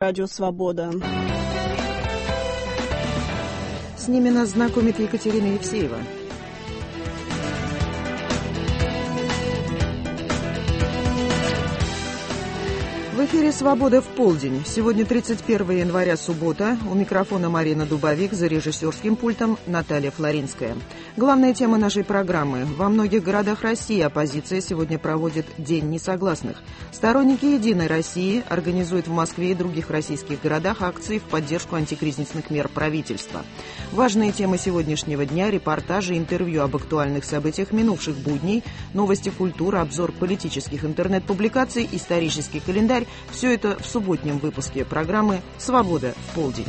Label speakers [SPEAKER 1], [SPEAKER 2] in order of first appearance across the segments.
[SPEAKER 1] Радио Свобода.
[SPEAKER 2] С ними нас знакомит Екатерина Евсеева. В эфире «Свобода в полдень». Сегодня 31 января, суббота. У микрофона Марина Дубовик, за режиссерским пультом Наталья Флоринская. Главная тема нашей программы. Во многих городах России оппозиция сегодня проводит День несогласных. Сторонники «Единой России» организуют в Москве и других российских городах акции в поддержку антикризисных мер правительства. Важные темы сегодняшнего дня, репортажи, интервью об актуальных событиях минувших будней, новости культуры, обзор политических интернет-публикаций, исторический календарь. Все это в субботнем выпуске программы «Свобода в полдень».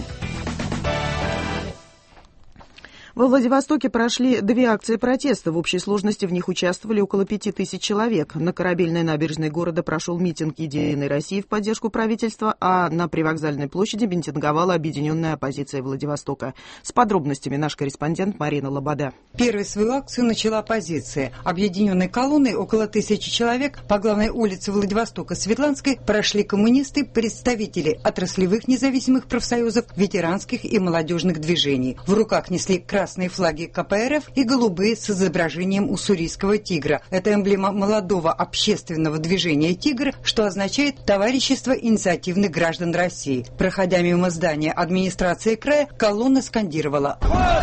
[SPEAKER 2] Во Владивостоке прошли 2 акции протеста. В общей сложности в них участвовали около 5000 человек. На Корабельной набережной города прошел митинг «Единой России» в поддержку правительства, а на Привокзальной площади митинговала объединенная оппозиция Владивостока. С подробностями наш корреспондент Марина Лобода.
[SPEAKER 3] Первой свою акцию начала оппозиция. Объединенной колонной около 1000 человек по главной улице Владивостока Светланской прошли коммунисты, представители отраслевых независимых профсоюзов, ветеранских и молодежных движений. В руках несли красные флаги КПРФ и голубые с изображением уссурийского тигра. Это эмблема молодого общественного движения «Тигр», что означает «Товарищество инициативных граждан России». Проходя мимо здания администрации края, колонна скандировала: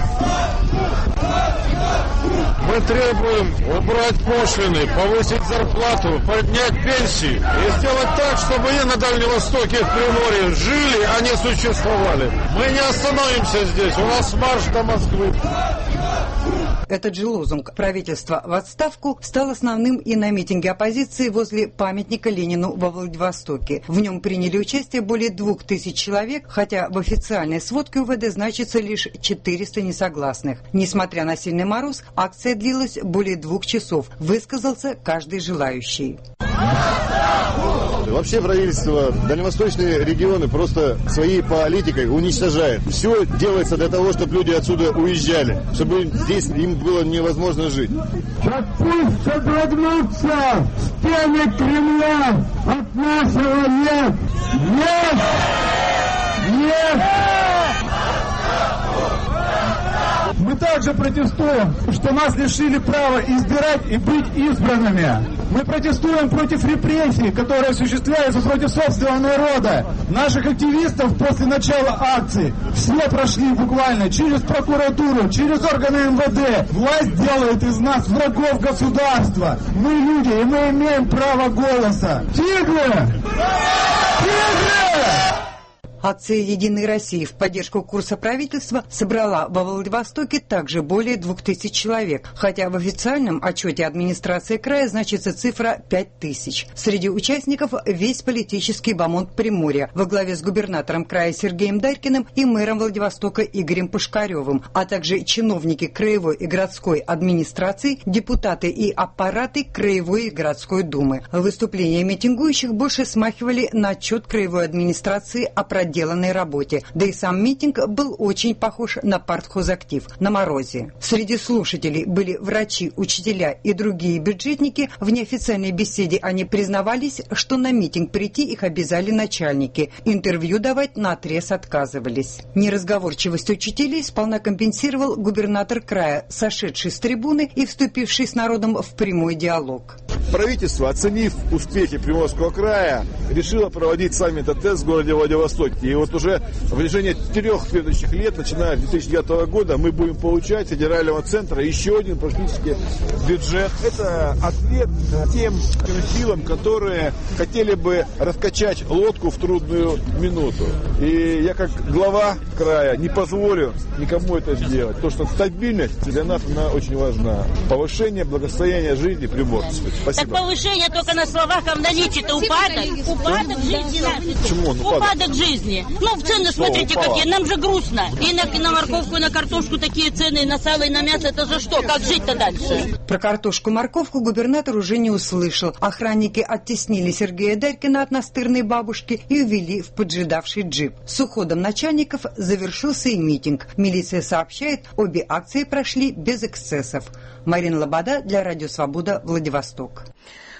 [SPEAKER 4] мы требуем убрать пошлины, повысить зарплату, поднять пенсии и сделать так, чтобы и на Дальнем Востоке, в Приморье жили, а не существовали. Мы не остановимся здесь, у нас марш до Москвы.
[SPEAKER 3] Этот же лозунг «Правительство в отставку» стал основным и на митинге оппозиции возле памятника Ленину во Владивостоке. В нем приняли участие более 2000 человек, хотя в официальной сводке УВД значится лишь 400 несогласных. Несмотря на сильный мороз, акция длилась более 2 часов. Высказался каждый желающий.
[SPEAKER 5] Вообще правительство дальневосточные регионы просто своей политикой уничтожает. Все делается для того, чтобы люди отсюда уезжали, чтобы здесь им было невозможно жить.
[SPEAKER 6] Так пусть содрогнутся стены Кремля от нашего «нет». Нет! Нет! Мы также протестуем, что нас лишили права избирать и быть избранными. Мы протестуем против репрессий, которые осуществляются против собственного народа. Наших активистов после начала акции все прошли буквально через прокуратуру, через органы МВД. Власть делает из нас врагов государства. Мы люди, и мы имеем право голоса. Тигры! Тигры!
[SPEAKER 3] Акция «Единой России» в поддержку курса правительства собрала во Владивостоке также более 2000 человек, хотя в официальном отчете администрации края значится цифра 5000. Среди участников весь политический бомонд Приморья во главе с губернатором края Сергеем Дарькиным и мэром Владивостока Игорем Пушкаревым, а также чиновники краевой и городской администрации, депутаты и аппараты краевой и городской думы. Выступления митингующих больше смахивали на отчет краевой администрации о проделанной работе, да и сам митинг был очень похож на партхозактив на морозе. Среди слушателей были врачи, учителя и другие бюджетники. В неофициальной беседе они признавались, что на митинг прийти их обязали начальники. Интервью давать наотрез отказывались. Неразговорчивость учителей сполна компенсировал губернатор края, сошедший с трибуны и вступивший с народом в прямой диалог.
[SPEAKER 5] Правительство, оценив успехи Приморского края, решило проводить саммит АТЭС в городе Владивостоке. И вот уже в течение 4 следующих лет, начиная с 2009 года, мы будем получать от федерального центра еще один практически бюджет. Это ответ тем силам, которые хотели бы раскачать лодку в трудную минуту. И я как глава края не позволю никому это сделать. Потому что стабильность для нас она очень важна. Повышение благосостояния жизни приморцев. Спасибо.
[SPEAKER 7] Так повышение только на словах, а в наличии-то упадок. Упадок жизни нашей.
[SPEAKER 5] Почему он
[SPEAKER 7] упадок жизни. Ну, в цены смотрите какие, нам же грустно. И на морковку, и на картошку такие цены, и на сало, и на мясо, это за что? Как жить-то дальше?
[SPEAKER 3] Про картошку-морковку губернатор уже не услышал. Охранники оттеснили Сергея Дарькина от настырной бабушки и увели в поджидавший джип. С уходом начальников завершился и митинг. Милиция сообщает, обе акции прошли без эксцессов. Марина Лобода для Радио Свобода, Владивосток.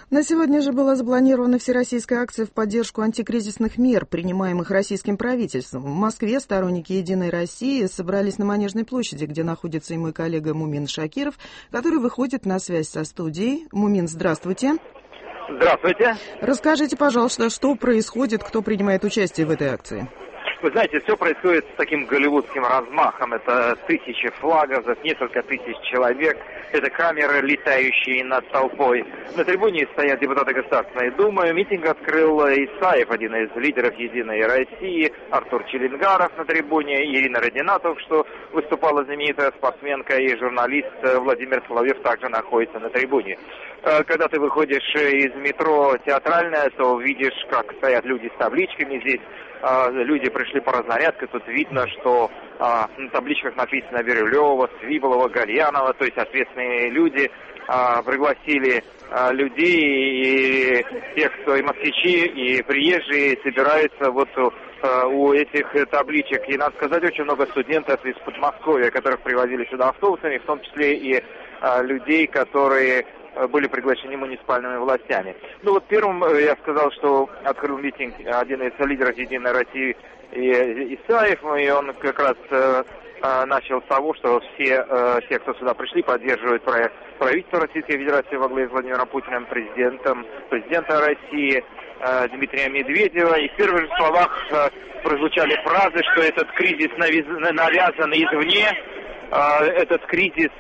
[SPEAKER 2] На сегодня же была запланирована всероссийская акция в поддержку антикризисных мер, принимаемых российским правительством. В Москве сторонники «Единой России» собрались на Манежной площади, где находится и мой коллега Мумин Шакиров, который выходит на связь со студией. Мумин, здравствуйте.
[SPEAKER 1] Здравствуйте.
[SPEAKER 2] Расскажите, пожалуйста, что происходит, кто принимает участие в этой акции?
[SPEAKER 1] Вы знаете, все происходит с таким голливудским размахом. Это тысячи флагов, несколько тысяч человек. Это камеры, летающие над толпой. На трибуне стоят депутаты Государственной Думы. Митинг открыл Исаев, один из лидеров «Единой России», Артур Челенгаров на трибуне, Ирина Родина, что выступала знаменитая спортсменка, и журналист Владимир Соловьев также находится на трибуне. Когда ты выходишь из метро Театральное, то видишь, как стоят люди с табличками здесь. Люди пришли по разнарядке, тут видно, что на табличках написано Бирюлева, Свиблова, Гальянова, то есть ответственные люди пригласили людей, и те, кто и москвичи, и приезжие собираются вот у этих табличек. И, надо сказать, очень много студентов из Подмосковья, которых привозили сюда автобусами, в том числе и людей, которые были приглашены муниципальными властями. Ну вот первым я сказал, что открыл митинг один из лидеров «Единой России» Исаев, и он как раз начал с того, что все те, кто сюда пришли, поддерживают правительство Российской Федерации во главе с Владимиром Путиным, президента России Дмитрия Медведева. И в первых же словах прозвучали фразы, что этот кризис навязан извне, этот кризис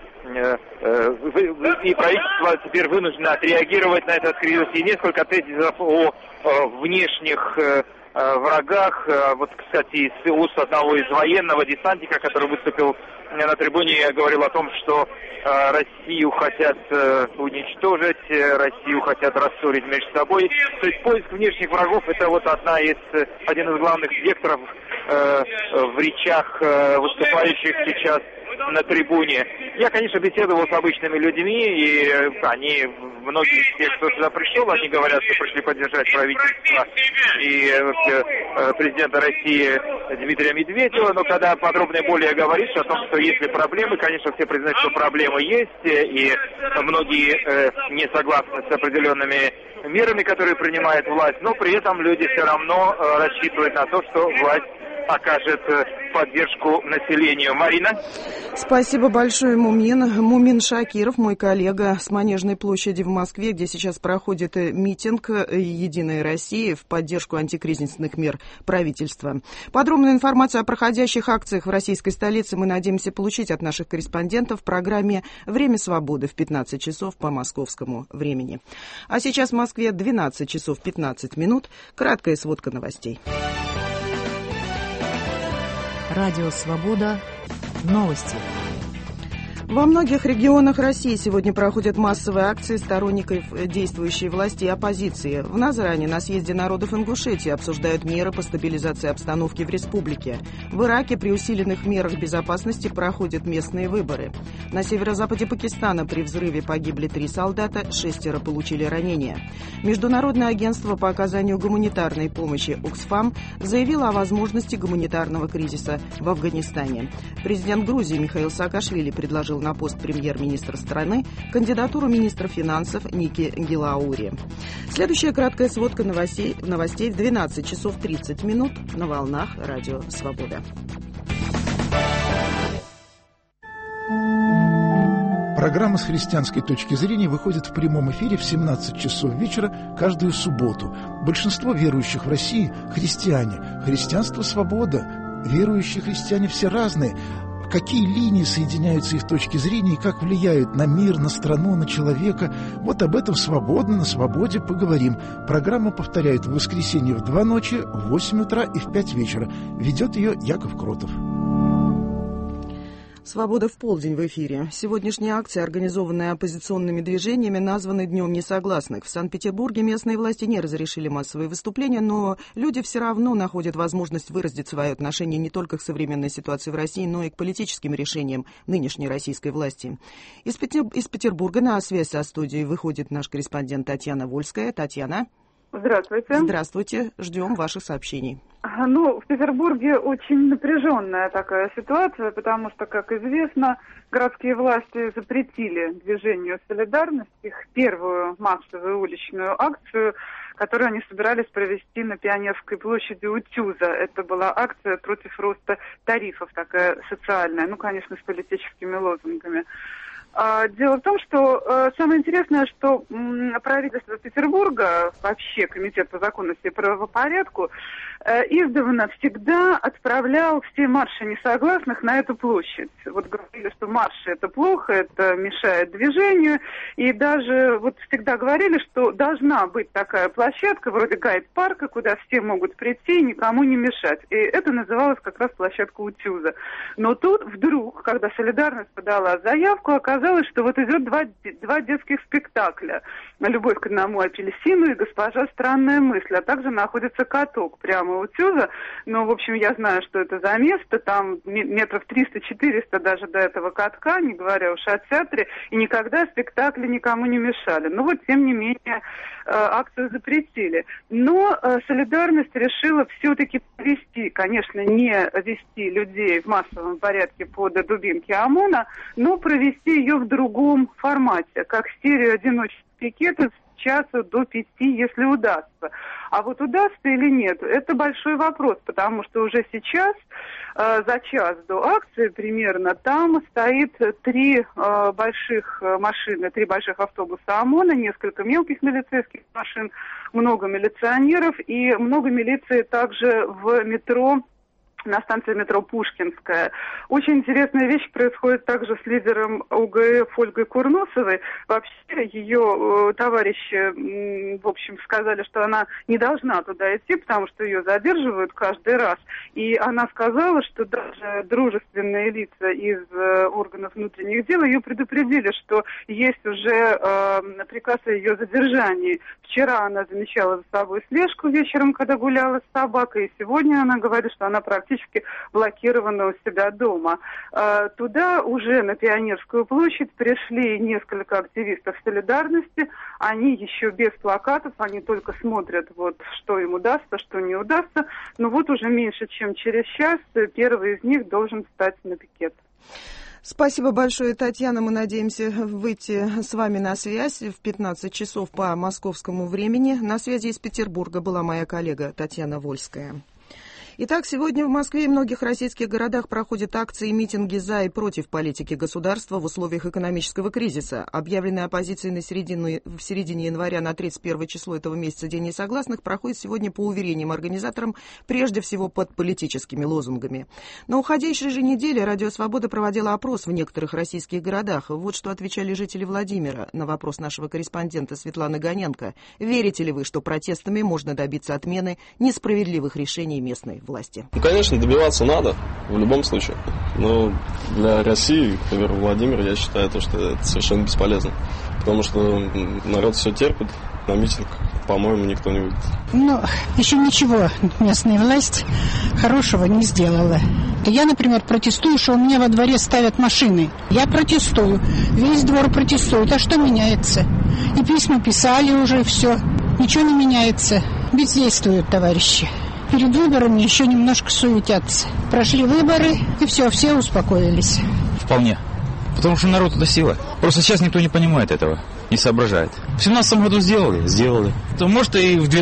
[SPEAKER 1] и правительство теперь вынуждено отреагировать на этот кризис. И несколько тезисов о внешних врагах. Вот, кстати, из уст одного из военного десантника, который выступил на трибуне, говорил о том, что Россию хотят уничтожить, Россию хотят рассорить между собой. То есть поиск внешних врагов — это вот один из главных векторов в речах выступающих сейчас на трибуне. Я, конечно, беседовал с обычными людьми, и многие из тех, кто сюда пришел, они говорят, что пришли поддержать правительство и президента России Дмитрия Медведева, но когда подробно более говоришь о том, что если проблемы, конечно, все признают, что проблемы есть, и многие не согласны с определенными мерами, которые принимает власть, но при этом люди все равно рассчитывают на то, что власть окажет поддержку населению. Марина?
[SPEAKER 2] Спасибо большое, Мумин. Мумин Шакиров, мой коллега, с Манежной площади в Москве, где сейчас проходит митинг «Единой России» в поддержку антикризисных мер правительства. Подробную информацию о проходящих акциях в российской столице мы надеемся получить от наших корреспондентов в программе «Время свободы» в 15 часов по московскому времени. А сейчас в Москве 12 часов 15 минут. Краткая сводка новостей.
[SPEAKER 8] Радио «Свобода». Новости.
[SPEAKER 2] Во многих регионах России сегодня проходят массовые акции сторонников действующей власти и оппозиции. В Назране на съезде народов Ингушетии обсуждают меры по стабилизации обстановки в республике. В Ираке при усиленных мерах безопасности проходят местные выборы. На северо-западе Пакистана при взрыве погибли 3 солдата, 6 получили ранения. Международное агентство по оказанию гуманитарной помощи «Оксфам» заявило о возможности гуманитарного кризиса в Афганистане. Президент Грузии Михаил Саакашвили предложил на пост премьер-министра страны кандидатуру министра финансов Ники Гилаури. Следующая краткая сводка новостей в 12 часов 30 минут на волнах Радио «Свобода».
[SPEAKER 9] Программа с христианской точки зрения выходит в прямом эфире в 17 часов вечера каждую субботу. Большинство верующих в России – христиане. Христианство – свобода. Верующие христиане все разные. Какие линии соединяются их точки зрения и как влияют на мир, на страну, на человека. Вот об этом свободно, на свободе поговорим. Программа повторяет в воскресенье в 2 ночи, в 8 утра и в 5 вечера. Ведет ее Яков Кротов.
[SPEAKER 2] «Свобода в полдень» в эфире. Сегодняшняя акция, организованная оппозиционными движениями, названа Днем несогласных. В Санкт-Петербурге местные власти не разрешили массовые выступления, но люди все равно находят возможность выразить свое отношение не только к современной ситуации в России, но и к политическим решениям нынешней российской власти. Из Петербурга на связь со студией выходит наш корреспондент Татьяна Вольская. Татьяна.
[SPEAKER 10] Здравствуйте.
[SPEAKER 2] Здравствуйте. Ждем ваших сообщений.
[SPEAKER 10] Ну, в Петербурге очень напряженная такая ситуация, потому что, как известно, городские власти запретили движению «Солидарность» их первую массовую уличную акцию, которую они собирались провести на Пионерской площади у ТЮЗа. Это была акция против роста тарифов, такая социальная, ну, конечно, с политическими лозунгами. Дело в том, что самое интересное, что правительство Петербурга, вообще Комитет по законности и правопорядку, издавна всегда отправлял все марши несогласных на эту площадь. Вот говорили, что марши это плохо, это мешает движению, и даже вот всегда говорили, что должна быть такая площадка, вроде гайд-парка, куда все могут прийти и никому не мешать. И это называлось как раз площадка у ТЮЗа. Но тут вдруг, когда «Солидарность» подала заявку, оказалось, что вот идет два детских спектакля. «Любовь к одному апельсину» и «Госпожа странная мысль», а также находится каток прямо у ТЮЗа. Ну, в общем, я знаю, что это за место, там метров 300-400 даже до этого катка, не говоря уж о театре, и никогда спектакли никому не мешали. Но вот, тем не менее, акцию запретили. Но «Солидарность» решила все-таки провести, конечно, не вести людей в массовом порядке под дубинки ОМОНа, но провести ее в другом формате, как серию одиночных пикетов с часу до 5, если удастся. А вот удастся или нет, это большой вопрос, потому что уже сейчас, за час до акции примерно, там стоит 3 больших машины, 3 больших автобуса ОМОНа, несколько мелких милицейских машин, много милиционеров и много милиции также в метро, на станции метро Пушкинская. Очень интересная вещь происходит также с лидером ОГФ Ольгой Курносовой. Вообще ее товарищи, в общем, сказали, что она не должна туда идти, потому что ее задерживают каждый раз. И она сказала, что даже дружественные лица из органов внутренних дел ее предупредили, что есть уже приказ о ее задержании. Вчера она замечала за собой слежку вечером, когда гуляла с собакой, и сегодня она говорит, что она практически блокирована у себя дома. Туда уже на Пионерскую площадь пришли несколько активистов «Солидарности». Они еще без плакатов, они только смотрят, вот, что им удастся, что не удастся. Но вот уже меньше, чем через час первый из них должен встать на пикет.
[SPEAKER 2] Спасибо большое, Татьяна. Мы надеемся выйти с вами на связь в 15 часов по московскому времени. На связи из Петербурга была моя коллега Татьяна Вольская. Итак, сегодня в Москве и многих российских городах проходят акции и митинги за и против политики государства в условиях экономического кризиса. Объявленный оппозицией в середине января на 31 число этого месяца День несогласных проходит сегодня, по уверениям организаторам, прежде всего под политическими лозунгами. На уходящей же неделе Радио Свобода проводила опрос в некоторых российских городах. Вот что отвечали жители Владимира на вопрос нашего корреспондента Светланы Гоненко. Верите ли вы, что протестами можно добиться отмены несправедливых решений местной власти?
[SPEAKER 11] Ну, конечно, добиваться надо, в любом случае. Но для России, например, Владимир, я считаю, что это совершенно бесполезно. Потому что народ все терпит, на митинг, по-моему, никто не выйдет.
[SPEAKER 12] Ну, еще ничего местная власть хорошего не сделала. Я, например, протестую, что у меня во дворе ставят машины. Я протестую, весь двор протестует. А что меняется? И письма писали уже, все. Ничего не меняется. Бездействуют товарищи. Перед выборами еще немножко суетятся. Прошли выборы, и все успокоились.
[SPEAKER 13] Вполне. Потому что народ — это сила. Просто сейчас никто не понимает этого, не соображает. В 2017 году сделали. То, может, и в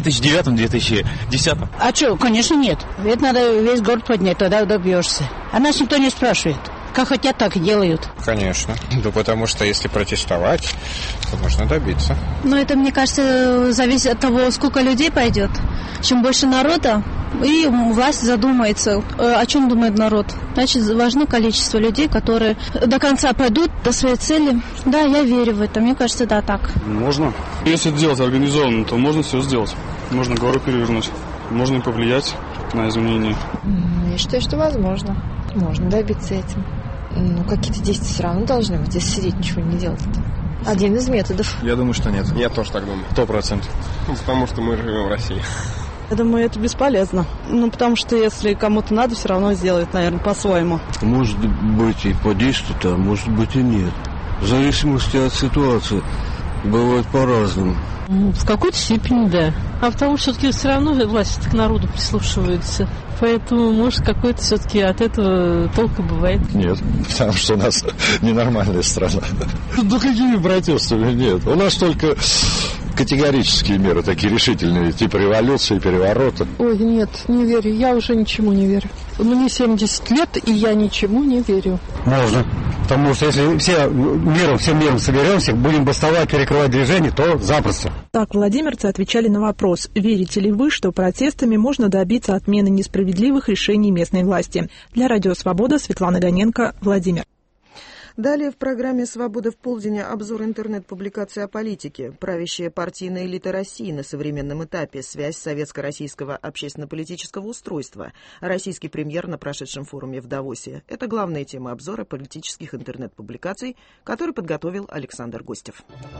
[SPEAKER 13] 2009-2010.
[SPEAKER 12] А что, конечно, нет. Это надо весь город поднять, тогда добьешься. А нас никто не спрашивает. Как хотят, так и делают.
[SPEAKER 14] Конечно. Да потому что если протестовать, то можно добиться.
[SPEAKER 15] Но это, мне кажется, зависит от того, сколько людей пойдет. Чем больше народа, и власть задумается, о чем думает народ. Значит, важно количество людей, которые до конца пойдут до своей цели. Да, я верю в это. Мне кажется, да, так.
[SPEAKER 16] Можно. Если это делать организованно, то можно все сделать. Можно гору перевернуть. Можно повлиять на изменения.
[SPEAKER 17] Я считаю, что возможно. Можно добиться этим. Ну, какие-то действия все равно должны быть, если сидеть, ничего не делать. Один из методов.
[SPEAKER 18] Я думаю, что нет.
[SPEAKER 14] Я тоже так думаю.
[SPEAKER 18] 100%.
[SPEAKER 14] Ну, потому что мы живем в России.
[SPEAKER 19] Я думаю, это бесполезно. Ну, потому что если кому-то надо, все равно сделают, наверное, по-своему.
[SPEAKER 20] Может быть и подействует, а может быть и нет. В зависимости от ситуации.
[SPEAKER 18] Бывает по-разному.
[SPEAKER 20] В какой-то степени, да. А потому что все-таки все равно власть к народу прислушивается. Поэтому, может, какой-то все-таки от этого толка бывает.
[SPEAKER 21] Нет, потому что у нас ненормальная страна. Ну, какими протестами? Нет. У нас только категорические меры, такие решительные, типа революции, переворота.
[SPEAKER 22] Ой, нет, не верю. Я уже ничему не верю. Мне 70 лет, и я ничему не верю.
[SPEAKER 23] Можно. Потому что если всем миром соберемся, будем бастовать, перекрывать движение, то запросто.
[SPEAKER 24] Так владимирцы отвечали на вопрос, верите ли вы, что протестами можно добиться отмены несправедливых решений местной власти. Для Радио Свобода Светлана Гоненко, Владимир.
[SPEAKER 2] Далее в программе «Свобода в полдень» обзор интернет-публикации о политике. Правящая партийная элита России на современном этапе. Связь советско-российского общественно-политического устройства. Российский премьер на прошедшем форуме в Давосе. Это главная тема обзора политических интернет-публикаций, который подготовил Александр Гостев.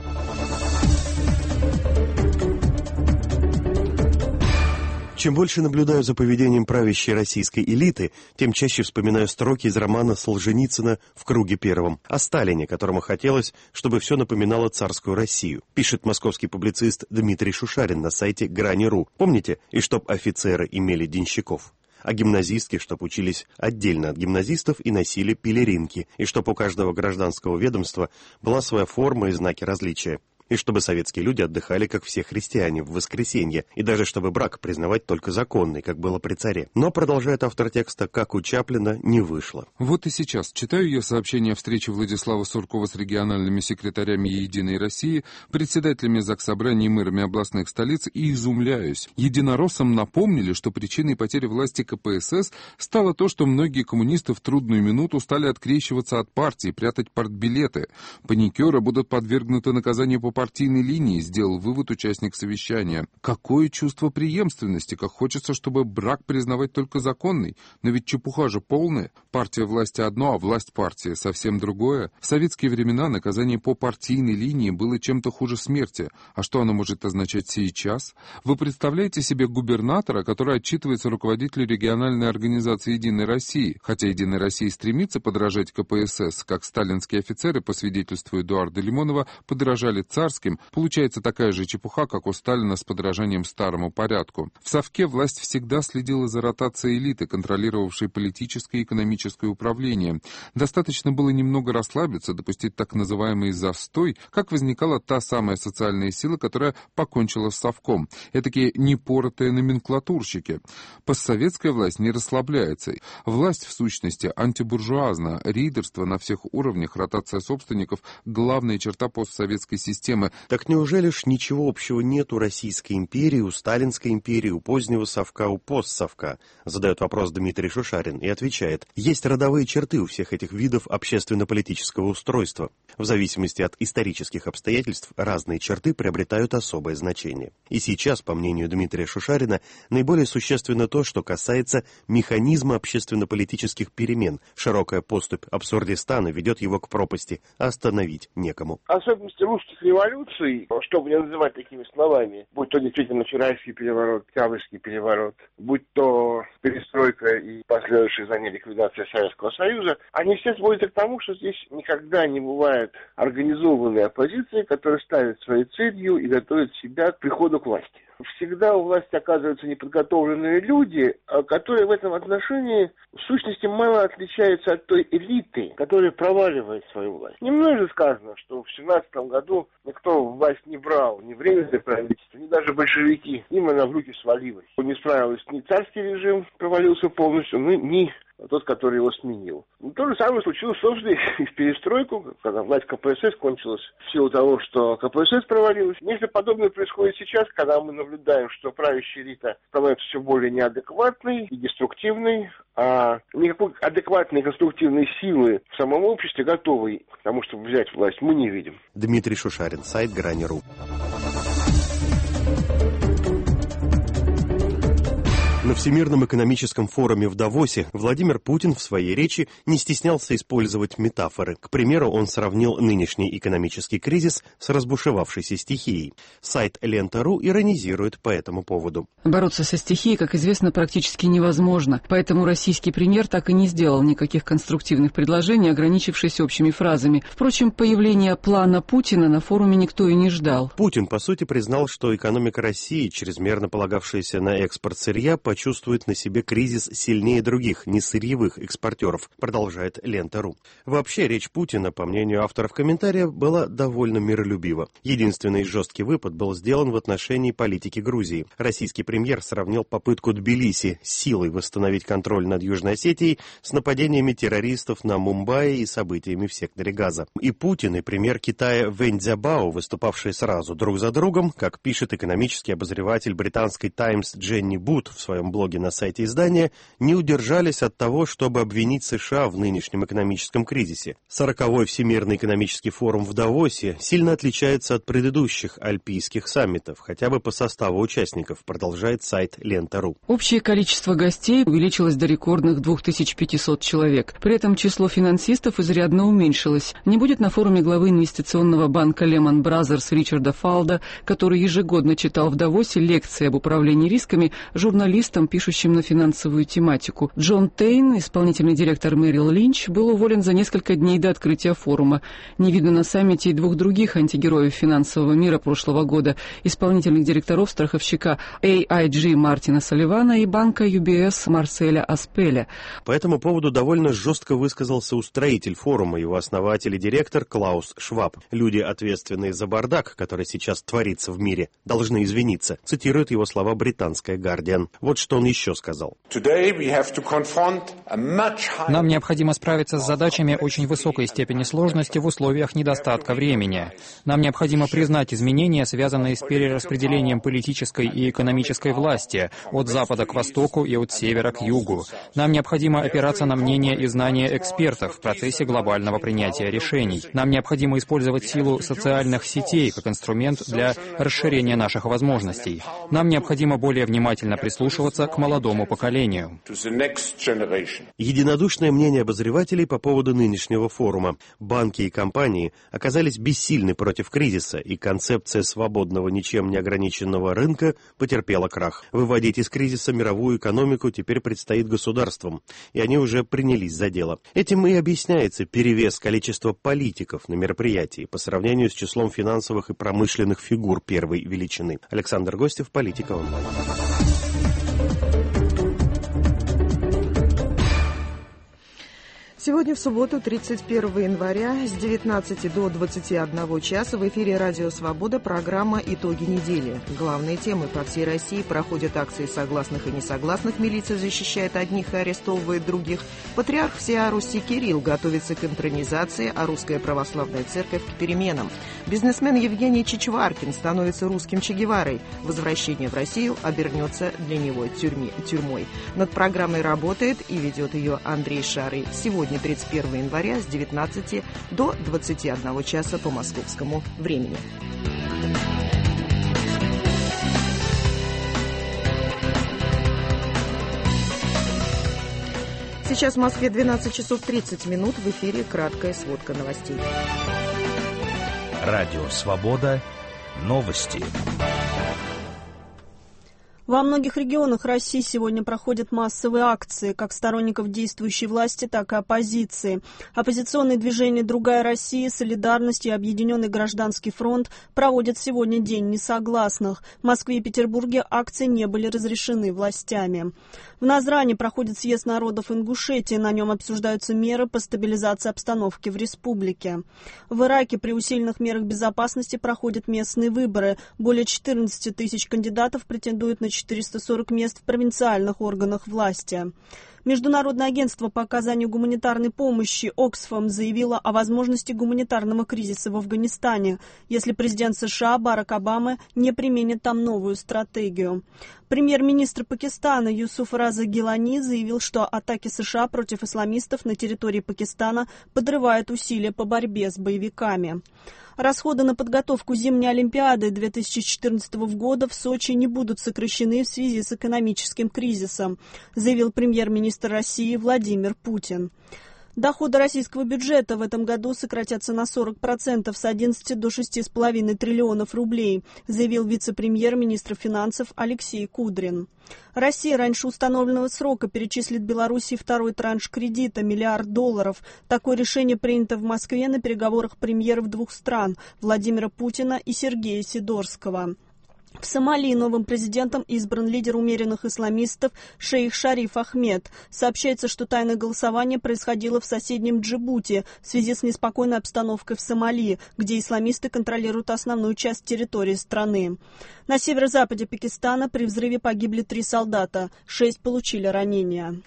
[SPEAKER 25] Чем больше наблюдаю за поведением правящей российской элиты, тем чаще вспоминаю строки из романа Солженицына «В круге первом» о Сталине, которому хотелось, чтобы все напоминало царскую Россию, пишет московский публицист Дмитрий Шушарин на сайте Грани.ру. Помните? И чтоб офицеры имели денщиков. А гимназистки, чтоб учились отдельно от гимназистов и носили пелеринки, и чтоб у каждого гражданского ведомства была своя форма и знаки различия. И чтобы советские люди отдыхали, как все христиане, в воскресенье, и даже чтобы брак признавать только законный, как было при царе. Но, продолжает автор текста, как у Чаплина, не вышло.
[SPEAKER 26] Вот и сейчас читаю я сообщение о встрече Владислава Суркова с региональными секретарями «Единой России», председателями заксобраний и мэрами областных столиц и изумляюсь. Единороссам напомнили, что причиной потери власти КПСС стало то, что многие коммунисты в трудную минуту стали открещиваться от партии, прятать партбилеты. Паникеры будут подвергнуты наказанию по партийной линии, сделал вывод участник совещания. Какое чувство преемственности, как хочется, чтобы брак признавать только законный. Но ведь чепуха же полная. Партия власти одно, а власть партии совсем другое. В советские времена наказание по партийной линии было чем-то хуже смерти. А что оно может означать сейчас? Вы представляете себе губернатора, который отчитывается руководителю региональной организации «Единой России», хотя «Единая Россия» стремится подражать КПСС, как сталинские офицеры, по свидетельству Эдуарда Лимонова, подражали царским, получается такая же чепуха, как у Сталина с подражанием старому порядку. В Совке власть всегда следила за ротацией элиты, контролировавшей политическое и экономическое управление. Достаточно было немного расслабиться, допустить так называемый застой, как возникала та самая социальная сила, которая покончила с Совком. Этакие непоротые номенклатурщики. Постсоветская власть не расслабляется. Власть, в сущности, антибуржуазна, рейдерство на всех уровнях, ротация собственников – главная черта постсоветской системы.
[SPEAKER 25] Так неужели ж ничего общего нет у Российской империи, у Сталинской империи, у позднего Совка, у постсовка? Задает вопрос Дмитрий Шушарин и отвечает: есть родовые черты у всех этих видов общественно-политического устройства. В зависимости от исторических обстоятельств разные черты приобретают особое значение. И сейчас, по мнению Дмитрия Шушарина, наиболее существенно то, что касается механизма общественно-политических перемен. Широкая поступь Абсурдистана ведет его к пропасти, а остановить некому.
[SPEAKER 27] Особенности русских революций, чтобы не называть такими словами, будь то действительно февральский переворот, октябрьский переворот, будь то перестройка и последующая за ней ликвидация Советского Союза, они все сводятся к тому, что здесь никогда не бывает организованной оппозиции, которая ставит своей целью и готовит себя к приходу к власти. Всегда у власти оказываются неподготовленные люди, которые в этом отношении в сущности мало отличаются от той элиты, которая проваливает свою власть. Не мной же сказано, что в 17 году никто власть не брал, ни временное правительство, ни даже большевики. Им она в руки свалилась. Не справилась ни царский режим, провалился полностью, ни тот, который его сменил. То же самое случилось, собственно, и в перестройку, когда власть КПСС кончилась в силу того, что КПСС провалилась. Нечто подобное происходит сейчас, когда мы наблюдаем, что правящая элита становится все более неадекватной и деструктивной, а никакой адекватной и конструктивной силы в самом обществе готовой к тому, чтобы взять власть, мы не видим.
[SPEAKER 25] Дмитрий Шушарин, сайт Грани.ру. На Всемирном экономическом форуме в Давосе Владимир Путин в своей речи не стеснялся использовать метафоры. К примеру, он сравнил нынешний экономический кризис с разбушевавшейся стихией. Сайт Лента.ру иронизирует по этому поводу.
[SPEAKER 1] Бороться со стихией, как известно, практически невозможно. Поэтому российский премьер так и не сделал никаких конструктивных предложений, ограничившись общими фразами. Впрочем, появления плана Путина на форуме никто и не ждал.
[SPEAKER 25] Путин, по сути, признал, что экономика России, чрезмерно полагавшаяся на экспорт сырья, почувствует на себе кризис сильнее других несырьевых экспортеров, продолжает Лента.ру. Вообще, речь Путина, по мнению авторов комментария, была довольно миролюбива. Единственный жесткий выпад был сделан в отношении политики Грузии. Российский премьер сравнил попытку Тбилиси силой восстановить контроль над Южной Осетией с нападениями террористов на Мумбаи и событиями в секторе Газа. И Путин, и премьер Китая Вэнь Цзябао, выступавшие сразу друг за другом, как пишет экономический обозреватель британской «Таймс» Дженни Бут в своем блоге на сайте издания, не удержались от того, чтобы обвинить США в нынешнем экономическом кризисе. 40-й Всемирный экономический форум в Давосе сильно отличается от предыдущих альпийских саммитов, хотя бы по составу участников, продолжает сайт Лента.ру.
[SPEAKER 1] Общее количество гостей увеличилось до рекордных 2500 человек. При этом число финансистов изрядно уменьшилось. Не будет на форуме главы инвестиционного банка Lehman Brothers Ричарда Фалда, который ежегодно читал в Давосе лекции об управлении рисками журналистам, пишущим на финансовую тематику. Джон Тейн, исполнительный директор Merrill Lynch, был уволен за несколько дней до открытия форума. Не видно на саммите и двух других антигероев финансового мира прошлого года, исполнительных директоров страховщика AIG Мартина Салливана и банка UBS Марселя Аспеля.
[SPEAKER 25] По этому поводу довольно жестко высказался устроитель форума, его основатель и директор Клаус Шваб. Люди, ответственные за бардак, который сейчас творится в мире, должны извиниться, цитирует его слова британская «Гардиан». Вот что он еще сказал.
[SPEAKER 3] Нам необходимо справиться с задачами очень высокой степени сложности в условиях недостатка времени. Нам необходимо признать изменения, связанные с перераспределением политической и экономической власти от запада к востоку и от севера к югу. Нам необходимо опираться на мнение и знания экспертов в процессе глобального принятия решений. Нам необходимо использовать силу социальных сетей как инструмент для расширения наших возможностей. Нам необходимо более внимательно прислушиваться к молодому поколению.
[SPEAKER 25] Единодушное мнение обозревателей по поводу нынешнего форума. Банки и компании оказались бессильны против кризиса, и концепция свободного, ничем не ограниченного рынка потерпела крах. Выводить из кризиса мировую экономику теперь предстоит государствам, и они уже принялись за дело. Этим и объясняется перевес количества политиков на мероприятии по сравнению с числом финансовых и промышленных фигур первой величины. Александр Гостев, Политика онлайн.
[SPEAKER 2] Сегодня в субботу, 31 января, с 19 до 21 часа в эфире «Радио Свобода» программа «Итоги недели». Главные темы: по всей России проходят акции согласных и несогласных, милиция защищает одних и арестовывает других. Патриарх всея Руси Кирилл готовится к интронизации, а Русская Православная Церковь к переменам. Бизнесмен Евгений Чичваркин становится русским Че Геварой. Возвращение в Россию обернется для него тюрьмой. Над программой работает и ведет ее Андрей Шарый. Сегодня 31 января с 19 до 21 часа по московскому времени. Сейчас в Москве 12 часов 30 минут. В эфире краткая сводка новостей.
[SPEAKER 4] Радио «Свобода». Новости.
[SPEAKER 5] Во многих регионах России сегодня проходят массовые акции, как сторонников действующей власти, так и оппозиции. Оппозиционные движения «Другая Россия», «Солидарность» и Объединенный гражданский фронт проводят сегодня День несогласных. В Москве и Петербурге акции не были разрешены властями. В Назрани проходит съезд народов Ингушетии. На нем обсуждаются меры по стабилизации обстановки в республике. В Ираке при усиленных мерах безопасности проходят местные выборы. Более 14 тысяч кандидатов претендуют на 440 мест в провинциальных органах власти. Международное агентство по оказанию гуманитарной помощи Оксфам заявило о возможности гуманитарного кризиса в Афганистане, если президент США Барак Обама не применит там новую стратегию. Премьер-министр Пакистана Юсуф Раза Гилани заявил, что атаки США против исламистов на территории Пакистана подрывают усилия по борьбе с боевиками. Расходы на подготовку зимней Олимпиады 2014 года в Сочи не будут сокращены в связи с экономическим кризисом, заявил премьер-министр России Владимир Путин. Доходы российского бюджета в этом году сократятся на 40% с 11 до 6,5 триллионов рублей, заявил вице-премьер-министр финансов Алексей Кудрин. Россия раньше установленного срока перечислит Беларуси второй транш кредита – $1 миллиард. Такое решение принято в Москве на переговорах премьеров двух стран – Владимира Путина и Сергея Сидорского. В Сомали новым президентом избран лидер умеренных исламистов шейх Шариф Ахмед. Сообщается, что тайное голосование происходило в соседнем Джибути в связи с неспокойной обстановкой в Сомали, где исламисты контролируют основную часть территории страны. На северо-западе Пакистана при взрыве погибли 3 солдата, 6 получили ранения.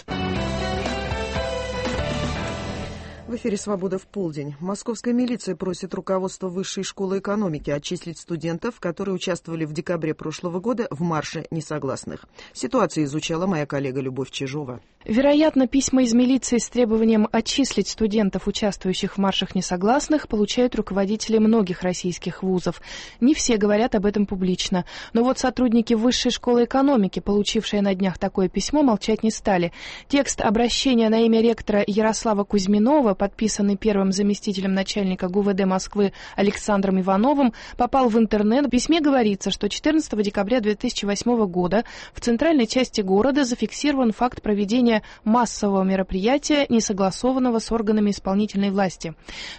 [SPEAKER 2] В эфире «Свобода в полдень». Московская милиция просит руководство Высшей школы экономики отчислить студентов, которые участвовали в декабре прошлого года в марше несогласных. Ситуацию изучала моя коллега Любовь Чижова.
[SPEAKER 6] Вероятно, письма из милиции с требованием отчислить студентов, участвующих в маршах несогласных, получают руководители многих российских вузов. Не все говорят об этом публично. Но вот сотрудники Высшей школы экономики, получившие на днях такое письмо, молчать не стали. Текст обращения на имя ректора Ярослава Кузьминова, подписанный первым заместителем начальника ГУВД Москвы Александром Ивановым, попал в интернет. В письме говорится, что 14 декабря 2008 года в центральной части города зафиксирован факт проведения массового мероприятия, несогласованного с органами исполнительной власти.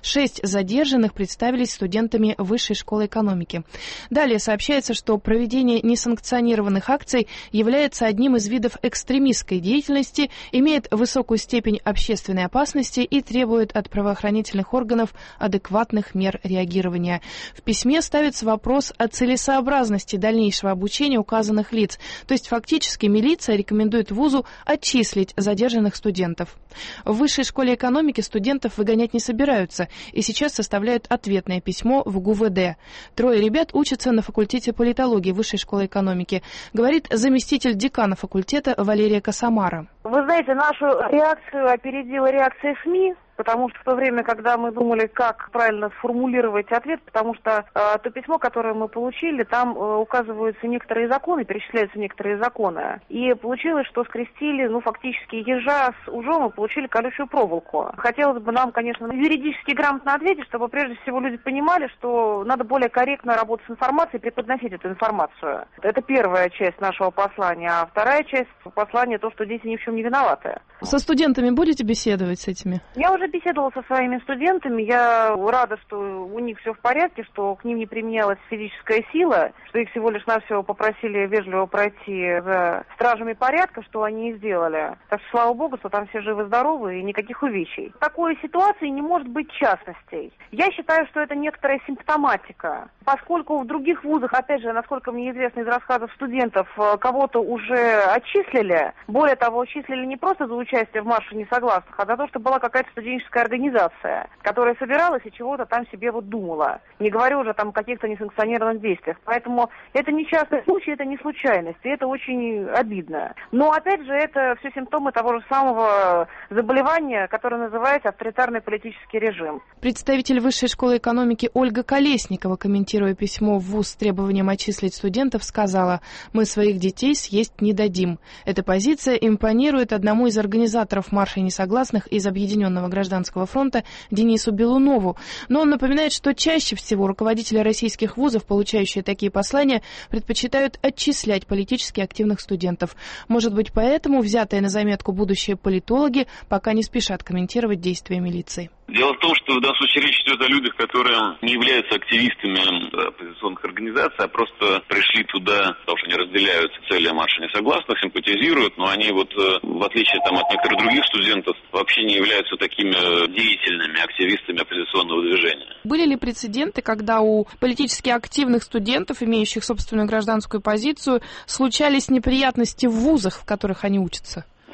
[SPEAKER 6] 6 задержанных представились студентами Высшей школы экономики. Далее сообщается, что проведение несанкционированных акций является одним из видов экстремистской деятельности, имеет высокую степень общественной опасности и требует от правоохранительных органов адекватных мер реагирования. В письме ставится вопрос о целесообразности дальнейшего обучения указанных лиц, то есть фактически милиция рекомендует вузу отчислить задержанных студентов. В Высшей школе экономики студентов выгонять не собираются и сейчас составляют ответное письмо в ГУВД. 3 ребят учатся на факультете политологии Высшей школы экономики, говорит заместитель декана факультета Валерия Косомара.
[SPEAKER 7] Вы знаете, нашу реакцию опередила реакция СМИ. Потому что в то время, когда мы думали, как правильно сформулировать ответ, потому что то письмо, которое мы получили, там указываются некоторые законы, перечисляются некоторые законы. И получилось, что скрестили, фактически ежа с ужом и получили колючую проволоку. Хотелось бы нам, конечно, юридически грамотно ответить, чтобы прежде всего люди понимали, что надо более корректно работать с информацией, преподносить эту информацию. Это первая часть нашего послания. А вторая часть послания то, что дети ни в чем не виноваты.
[SPEAKER 6] Со студентами будете беседовать с этими?
[SPEAKER 7] Я уже беседовала со своими студентами. Я рада, что у них все в порядке, что к ним не применялась физическая сила, что их всего лишь навсего попросили вежливо пройти за стражами порядка, что они и сделали. Так что, слава богу, что там все живы-здоровы и никаких увечий. В такой ситуации не может быть частностей. Я считаю, что это некоторая симптоматика. Поскольку в других вузах, опять же, насколько мне известно из рассказов студентов, кого-то уже отчислили. Более того, отчислили не просто за участие в марше несогласных, а за то, что была какая-то студенческая организация, которая собиралась и чего-то там себе думала. Не говорю уже там о каких-то несанкционированных действиях. Поэтому это не частный случай, это не случайность, и это очень обидно. Но, опять же, это все симптомы того же самого заболевания, которое называется авторитарный политический режим.
[SPEAKER 6] Представитель Высшей школы экономики Ольга Колесникова, комментируя письмо в ВУЗ с требованием отчислить студентов, сказала: «Мы своих детей съесть не дадим». Эта позиция импонирует одному из организаторов марша несогласных из Объединенного гражданского фронта Денису Белунову. Но он напоминает, что чаще всего руководители российских вузов, получающие такие послания, предпочитают отчислять политически активных студентов. Может быть, поэтому взятые на заметку будущие политологи пока не спешат комментировать действия милиции.
[SPEAKER 8] Дело в том, что в данном случае речь идет о людях, которые не являются активистами оппозиционных организаций, а просто пришли туда, потому что они разделяют цели марша несогласных, симпатизируют, но они в отличие от некоторых других студентов, вообще не являются такими деятельными активистами оппозиционного движения.
[SPEAKER 6] Были ли прецеденты, когда у политически активных студентов, имеющих собственную гражданскую позицию, случались неприятности в вузах, в которых они учатся?
[SPEAKER 8] Конечно,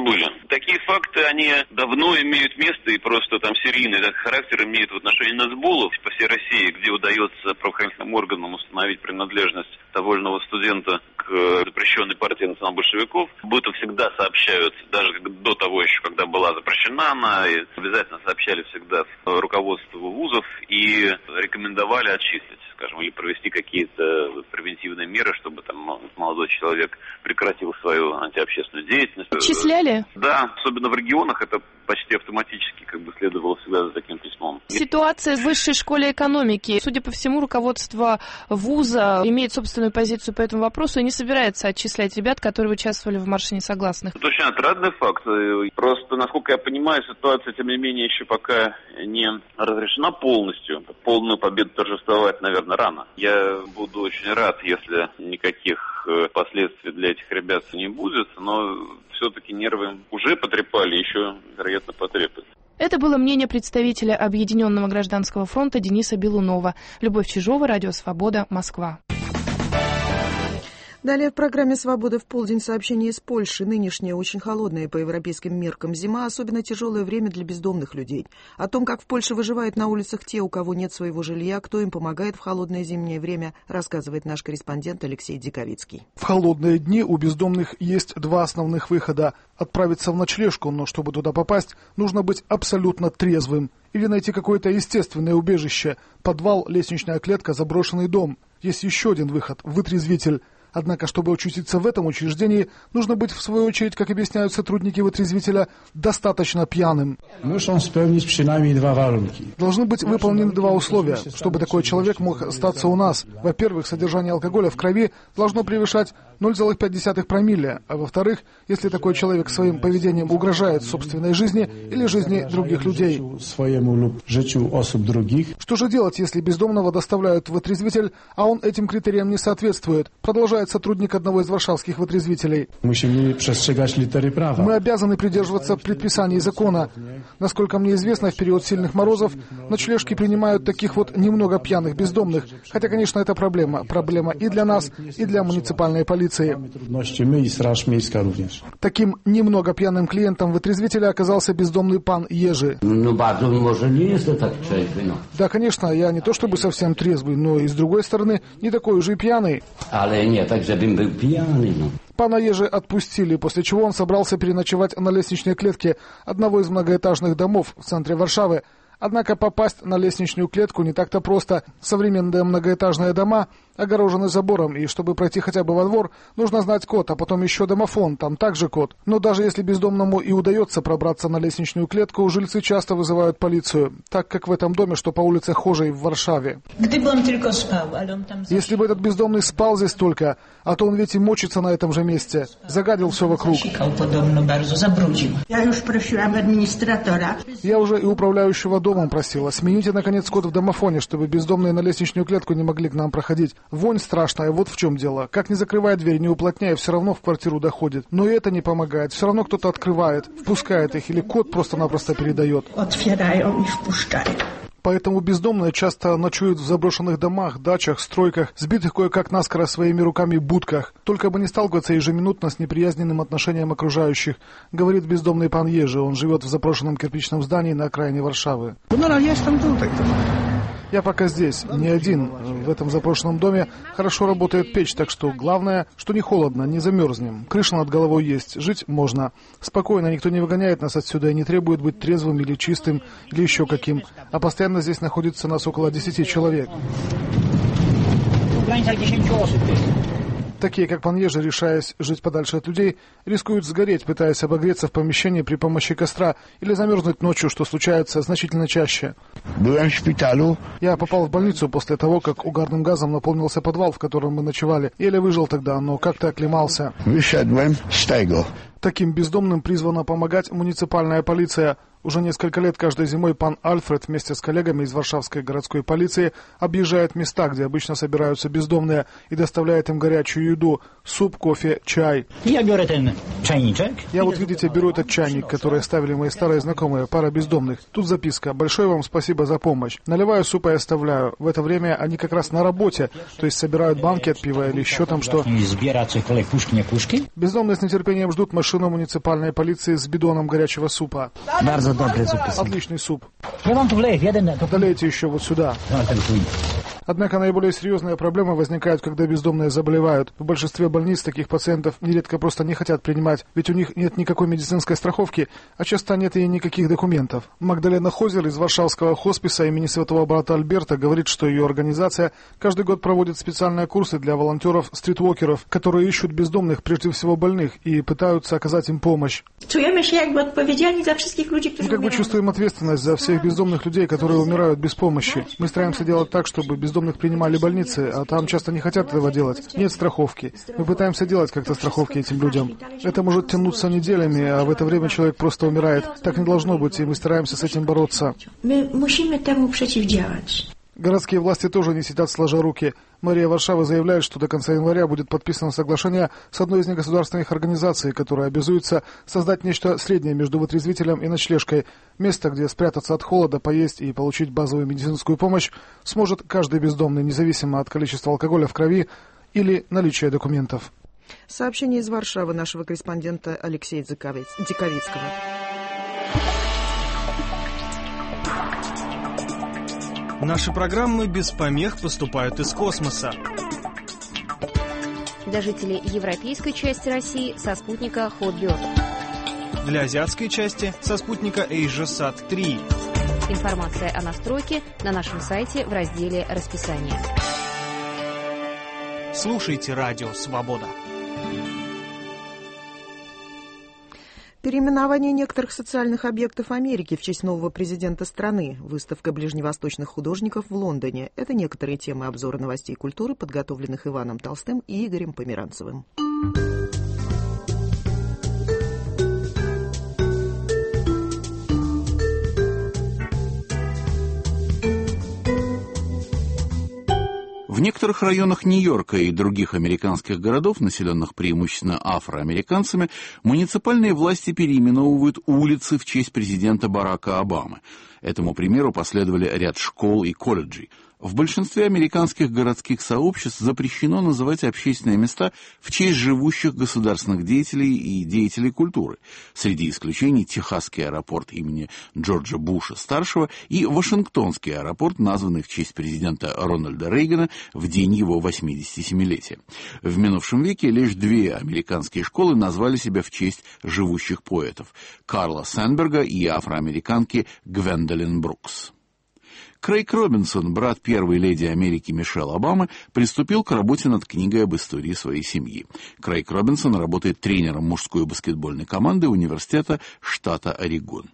[SPEAKER 8] были. Такие факты, они давно имеют место и просто там серийный этот характер имеют в отношении нацболов по всей России, где удается правоохранительным органам установить принадлежность того или иного студента к запрещенной партии национал-большевиков. Об этом всегда сообщают, даже до того еще, когда была запрещена она, и обязательно сообщали всегда в руководство вузов и рекомендовали отчислить, скажем, или провести какие-то превентивные меры, чтобы там молодой человек прекратил свою антиобщественную деятельность.
[SPEAKER 6] Отчисляли?
[SPEAKER 8] Да, особенно в регионах это почти автоматически следовало всегда за таким письмом.
[SPEAKER 6] Ситуация в высшей школе экономики. Судя по всему, руководство вуза имеет собственную позицию по этому вопросу и не собирается отчислять ребят, которые участвовали в марше несогласных.
[SPEAKER 8] Это очень отрадный факт. Просто, насколько я понимаю, ситуация, тем не менее, еще пока не разрешена полностью. Полную победу торжествовать, наверное, рано. Я буду очень рад, если никаких последствий для этих ребят не будет, но все-таки нервы уже потрепали, еще, вероятно, потрепят.
[SPEAKER 6] Это было мнение представителя Объединенного гражданского фронта Дениса Белунова. Любовь Чижова, Радио Свобода, Москва.
[SPEAKER 2] Далее в программе «Свобода в полдень» сообщение из Польши. Нынешняя очень холодная по европейским меркам зима, особенно тяжелое время для бездомных людей. О том, как в Польше выживают на улицах те, у кого нет своего жилья, кто им помогает в холодное зимнее время, рассказывает наш корреспондент Алексей Диковицкий.
[SPEAKER 9] В холодные дни у бездомных есть два основных выхода. Отправиться в ночлежку, но чтобы туда попасть, нужно быть абсолютно трезвым. Или найти какое-то естественное убежище. Подвал, лестничная клетка, заброшенный дом. Есть еще один выход – вытрезвитель. Однако, чтобы очутиться в этом учреждении, нужно быть, в свою очередь, как объясняют сотрудники вытрезвителя, достаточно пьяным. Должны быть выполнены два условия, чтобы такой человек мог остаться у нас. Во-первых, содержание алкоголя в крови должно превышать 0,5 промилле, а во-вторых, если такой человек своим поведением угрожает собственной жизни или жизни других людей. Что же делать, если бездомного доставляют в вытрезвитель, а он этим критериям не соответствует? Продолжает сотрудник одного из варшавских вытрезвителей. Мы обязаны придерживаться предписаний закона. Насколько мне известно, в период сильных морозов ночлежки принимают таких вот немного пьяных бездомных. Хотя, конечно, это проблема. Проблема и для нас, и для муниципальной полиции. Таким немного пьяным клиентом вытрезвителя оказался бездомный пан Ежи. Да, конечно, я не то чтобы совсем трезвый, но и с другой стороны не такой уже и пьяный. Пана Ежи отпустили, после чего он собрался переночевать на лестничной клетке одного из многоэтажных домов в центре Варшавы. Однако попасть на лестничную клетку не так-то просто. Современные многоэтажные дома огорожены забором, и чтобы пройти хотя бы во двор, нужно знать код, а потом еще домофон, там также код. Но даже если бездомному и удается пробраться на лестничную клетку, жильцы часто вызывают полицию, так как в этом доме, что по улице Хожей в Варшаве. Если бы этот бездомный спал здесь только, а то он ведь и мочится на этом же месте, загадил все вокруг. Я уже и управляющего домом просила, смените наконец код в домофоне, чтобы бездомные на лестничную клетку не могли к нам проходить. Вонь страшная, вот в чем дело. Как не закрывая дверь, не уплотняя, все равно в квартиру доходит. Но и это не помогает. Все равно кто-то открывает, впускает их, или код просто-напросто передает. Поэтому бездомные часто ночуют в заброшенных домах, дачах, стройках, сбитых кое-как наскоро своими руками будках. Только бы не сталкиваться ежеминутно с неприязненным отношением окружающих, говорит бездомный пан Ежи. Он живет в заброшенном кирпичном здании на окраине Варшавы. Я пока здесь, не один. В этом заброшенном доме хорошо работает печь, так что главное, что не холодно, не замерзнем. Крыша над головой есть, жить можно. Спокойно, никто не выгоняет нас отсюда и не требует быть трезвым или чистым, или еще каким. А постоянно здесь находится нас около 10 человек. Такие, как пан Ежи, решаясь жить подальше от людей, рискуют сгореть, пытаясь обогреться в помещении при помощи костра или замерзнуть ночью, что случается значительно чаще. Я попал в больницу после того, как угарным газом наполнился подвал, в котором мы ночевали. Еле выжил тогда, но как-то оклемался. Таким бездомным призвана помогать муниципальная полиция. Уже несколько лет каждой зимой пан Альфред вместе с коллегами из Варшавской городской полиции объезжает места, где обычно собираются бездомные, и доставляет им горячую еду, суп, кофе, чай. Я вот, видите, беру этот чайник, который оставили мои старые знакомые, пара бездомных. Тут записка: «Большое вам спасибо за помощь». Наливаю суп и оставляю. В это время они как раз на работе, то есть собирают банки от пива или еще там что. Бездомные с нетерпением ждут машину муниципальной полиции с бидоном горячего супа. Отличный суп. Долейте еще вот сюда. Однако наиболее серьезная проблема возникает, когда бездомные заболевают. В большинстве больниц таких пациентов нередко просто не хотят принимать, ведь у них нет никакой медицинской страховки, а часто нет и никаких документов. Магдалена Хозер из Варшавского хосписа имени Святого Брата Альберта говорит, что ее организация каждый год проводит специальные курсы для волонтеров-стритвокеров, которые ищут бездомных, прежде всего больных, и пытаются оказать им помощь. Мы как бы чувствуем ответственность за всех бездомных людей, которые умирают без помощи. Мы стараемся делать так, чтобы бездомных принимали больницы, а там часто не хотят этого делать. Нет страховки. Мы пытаемся делать как-то страховки этим людям. Это может тянуться неделями, а в это время человек просто умирает. Так не должно быть, и мы стараемся с этим бороться. Городские власти тоже не сидят сложа руки. Мэрия Варшавы заявляет, что до конца января будет подписано соглашение с одной из негосударственных организаций, которая обязуется создать нечто среднее между вытрезвителем и ночлежкой. Место, где спрятаться от холода, поесть и получить базовую медицинскую помощь сможет каждый бездомный, независимо от количества алкоголя в крови или наличия документов.
[SPEAKER 2] Сообщение из Варшавы нашего корреспондента Алексея Диковицкого.
[SPEAKER 10] Наши программы без помех поступают из космоса.
[SPEAKER 11] Для жителей европейской части России со спутника Hotbird.
[SPEAKER 10] Для азиатской части со спутника AsiaSat-3.
[SPEAKER 11] Информация о настройке на нашем сайте в разделе «Расписание».
[SPEAKER 10] Слушайте радио «Свобода».
[SPEAKER 2] Переименование некоторых социальных объектов Америки в честь нового президента страны. Выставка ближневосточных художников в Лондоне. Это некоторые темы обзора новостей культуры, подготовленных Иваном Толстым и Игорем Померанцевым.
[SPEAKER 12] В некоторых районах Нью-Йорка и других американских городов, населенных преимущественно афроамериканцами, муниципальные власти переименовывают улицы в честь президента Барака Обамы. Этому примеру последовали ряд школ и колледжей. В большинстве американских городских сообществ запрещено называть общественные места в честь живущих государственных деятелей и деятелей культуры. Среди исключений Техасский аэропорт имени Джорджа Буша-старшего и Вашингтонский аэропорт, названный в честь президента Рональда Рейгана в день его 87-летия. В минувшем веке лишь две американские школы назвали себя в честь живущих поэтов – Карла Сандберга и афроамериканки Гвендолин Брукс. Крейг Робинсон, брат первой леди Америки Мишель Обамы, приступил к работе над книгой об истории своей семьи. Крейг Робинсон работает тренером мужской баскетбольной команды университета штата Орегон.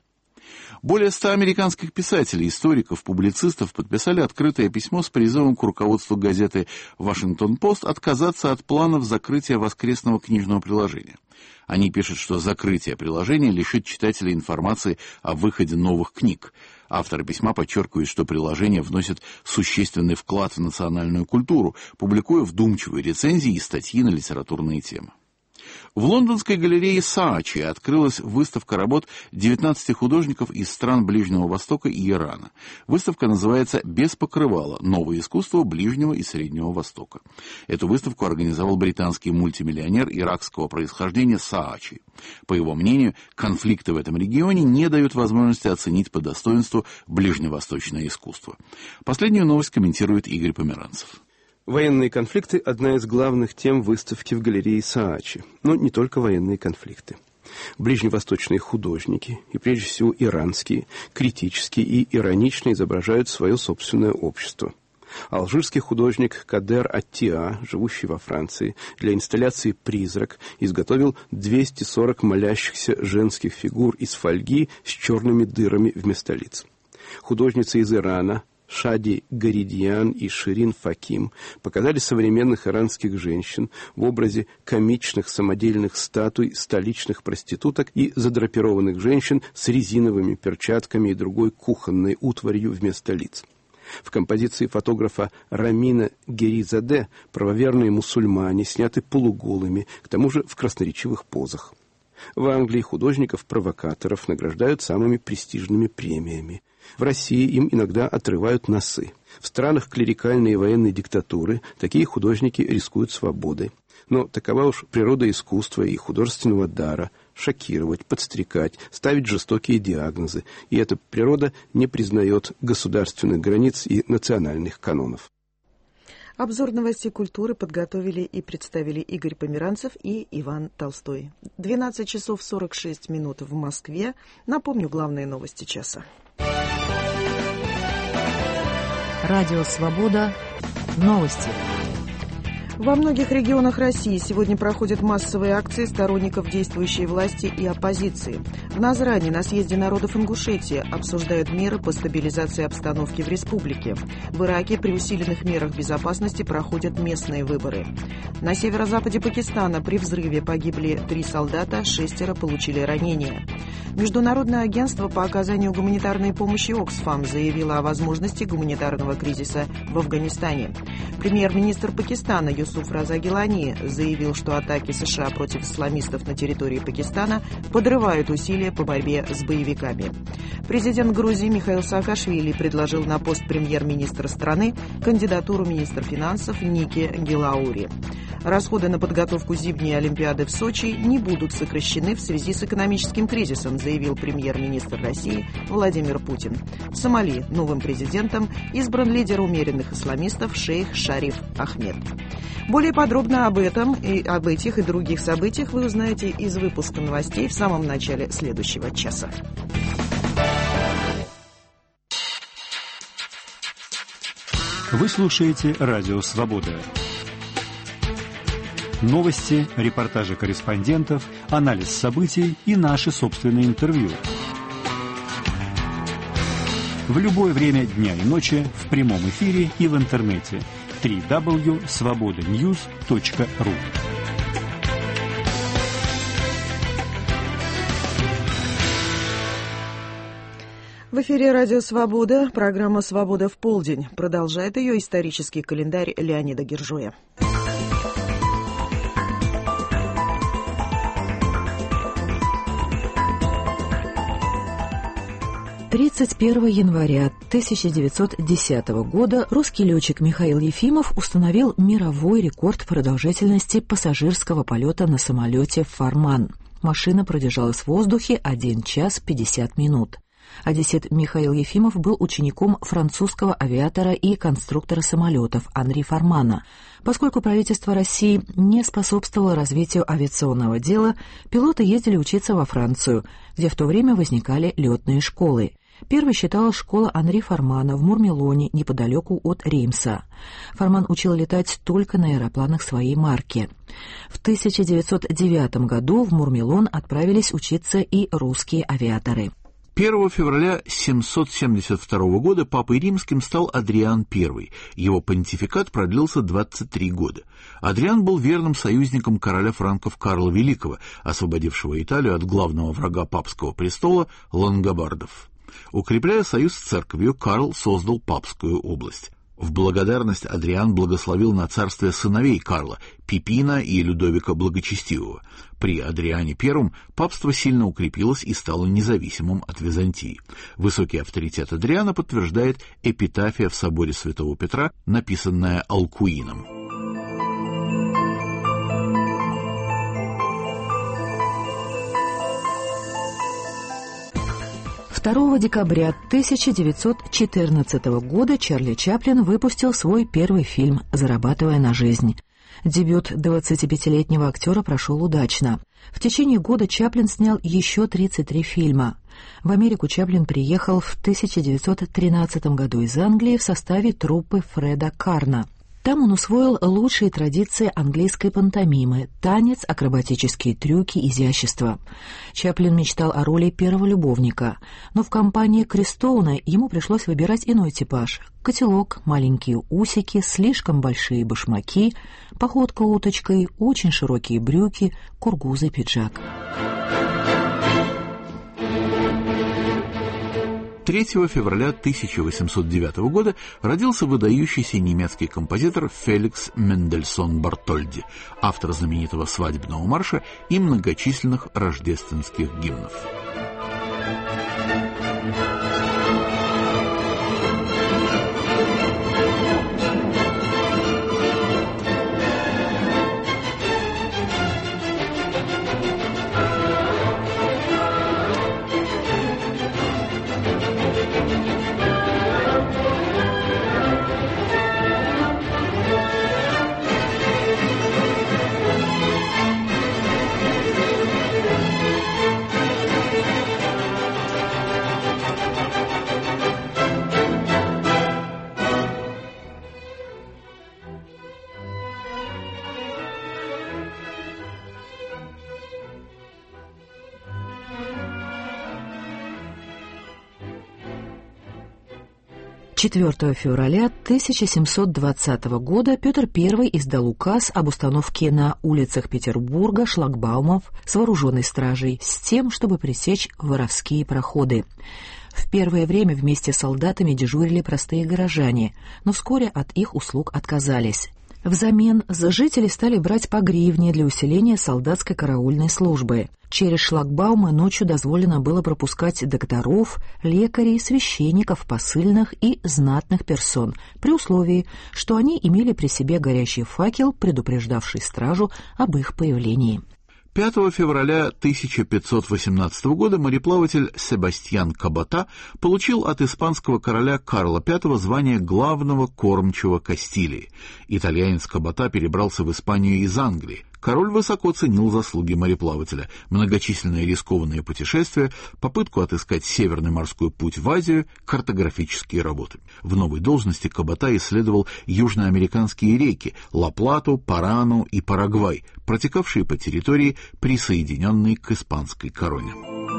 [SPEAKER 12] Более 100 американских писателей, историков, публицистов подписали открытое письмо с призывом к руководству газеты «Вашингтон-Пост» отказаться от планов закрытия воскресного книжного приложения. Они пишут, что закрытие приложения лишит читателей информации о выходе новых книг. Авторы письма подчеркивают, что приложение вносит существенный вклад в национальную культуру, публикуя вдумчивые рецензии и статьи на литературные темы. В лондонской галерее Саачи открылась выставка работ 19 художников из стран Ближнего Востока и Ирана. Выставка называется «Без покрывала. Новое искусство Ближнего и Среднего Востока». Эту выставку организовал британский мультимиллионер иракского происхождения Саачи. По его мнению, конфликты в этом регионе не дают возможности оценить по достоинству ближневосточное искусство. Последнюю новость комментирует Игорь Померанцев.
[SPEAKER 13] Военные конфликты – одна из главных тем выставки в галерее Саачи. Но не только военные конфликты. Ближневосточные художники, и прежде всего иранские, критически и иронично изображают свое собственное общество. Алжирский художник Кадер Аттиа, живущий во Франции, для инсталляции «Призрак» изготовил 240 молящихся женских фигур из фольги с черными дырами вместо лиц. Художница из Ирана Шади Гаридьян и Ширин Факим показали современных иранских женщин в образе комичных самодельных статуй столичных проституток и задрапированных женщин с резиновыми перчатками и другой кухонной утварью вместо лиц. В композиции фотографа Рамина Геризаде правоверные мусульмане сняты полуголыми, к тому же в красноречивых позах. В Англии художников-провокаторов награждают самыми престижными премиями. В России им иногда отрывают носы. В странах клерикальной и военной диктатуры такие художники рискуют свободой. Но такова уж природа искусства и художественного дара – шокировать, подстрекать, ставить жестокие диагнозы. И эта природа не признает государственных границ и национальных канонов.
[SPEAKER 2] Обзор новостей культуры подготовили и представили Игорь Померанцев и Иван Толстой. 12 часов 46 минут в Москве. Напомню главные новости часа.
[SPEAKER 14] Радио «Свобода». Новости.
[SPEAKER 2] Во многих регионах России сегодня проходят массовые акции сторонников действующей власти и оппозиции. В Назрани на съезде народов Ингушетии обсуждают меры по стабилизации обстановки в республике. В Ираке при усиленных мерах безопасности проходят местные выборы. На северо-западе Пакистана при взрыве погибли 3 солдата, 6 получили ранения. Международное агентство по оказанию гуманитарной помощи Оксфам заявило о возможности гуманитарного кризиса в Афганистане. Премьер-министр Пакистана Юсуф Раза Гилани заявил, что атаки США против исламистов на территории Пакистана подрывают усилия по борьбе с боевиками. Президент Грузии Михаил Саакашвили предложил на пост премьер-министра страны кандидатуру министра финансов Ники Гелаури. Расходы на подготовку зимней Олимпиады в Сочи не будут сокращены в связи с экономическим кризисом, заявил премьер-министр России Владимир Путин. В Сомали новым президентом избран лидер умеренных исламистов шейх Шариф Ахмед. Более подробно об этом и об этих и других событиях вы узнаете из выпуска новостей в самом начале следующего часа.
[SPEAKER 15] Вы слушаете «Радио Свобода». Новости, репортажи корреспондентов, анализ событий и наши собственные интервью. В любое время дня и ночи, в прямом эфире и в интернете. www.svobodanews.ru.
[SPEAKER 2] В эфире «Радио Свобода», программа «Свобода в полдень». Продолжает ее исторический календарь Леонида Гержоя.
[SPEAKER 14] 31 января 1910 года русский летчик Михаил Ефимов установил мировой рекорд продолжительности пассажирского полета на самолете «Фарман». Машина продержалась в воздухе 1 час 50 минут. Одессит Михаил Ефимов был учеником французского авиатора и конструктора самолетов Анри Фармана. Поскольку правительство России не способствовало развитию авиационного дела, пилоты ездили учиться во Францию, где в то время возникали летные школы. Первой считалась школа Анри Фармана в Мурмелоне, неподалеку от Реймса. Фарман учил летать только на аэропланах своей марки. В 1909 году в Мурмелон отправились учиться и русские авиаторы.
[SPEAKER 12] 1 февраля 772 года папой римским стал Адриан I. Его понтификат продлился 23 года. Адриан был верным союзником короля франков Карла Великого, освободившего Италию от главного врага папского престола – лангобардов. Укрепляя союз с церковью, Карл создал папскую область. В благодарность Адриан благословил на царствие сыновей Карла – Пипина и Людовика Благочестивого. При Адриане I папство сильно укрепилось и стало независимым от Византии. Высокий авторитет Адриана подтверждает эпитафия в соборе Святого Петра, написанная Алкуином.
[SPEAKER 14] 2 декабря 1914 года Чарли Чаплин выпустил свой первый фильм «Зарабатывая на жизнь». Дебют 25-летнего актера прошел удачно. В течение года Чаплин снял еще 33 фильма. В Америку Чаплин приехал в 1913 году из Англии в составе труппы Фреда Карна. Там он усвоил лучшие традиции английской пантомимы, танец, акробатические трюки, изящество. Чаплин мечтал о роли первого любовника, но в компании Кристоуна ему пришлось выбирать иной типаж. Котелок, маленькие усики, слишком большие башмаки, походка уточкой, очень широкие брюки, кургузый пиджак.
[SPEAKER 12] 3 февраля 1809 года родился выдающийся немецкий композитор Феликс Мендельсон Бартольди, автор знаменитого свадебного марша и многочисленных рождественских гимнов.
[SPEAKER 14] «4 февраля 1720 года Петр I издал указ об установке на улицах Петербурга шлагбаумов с вооруженной стражей с тем, чтобы пресечь воровские проходы. В первое время вместе с солдатами дежурили простые горожане, но вскоре от их услуг отказались. Взамен жители стали брать по гривне для усиления солдатской караульной службы. Через шлагбаумы ночью дозволено было пропускать докторов, лекарей, священников, посыльных и знатных персон, при условии, что они имели при себе горящий факел, предупреждавший стражу об их появлении.
[SPEAKER 12] 5 февраля 1518 года мореплаватель Себастьян Кабота получил от испанского короля Карла V звание главного кормчего Кастилии. Итальянец Кабота перебрался в Испанию из Англии. Король высоко ценил заслуги мореплавателя, многочисленные рискованные путешествия, попытку отыскать Северный морской путь в Азию, картографические работы. В новой должности Кабота исследовал южноамериканские реки Ла-Плату, Парану и Парагвай, протекавшие по территории, присоединенной к испанской короне.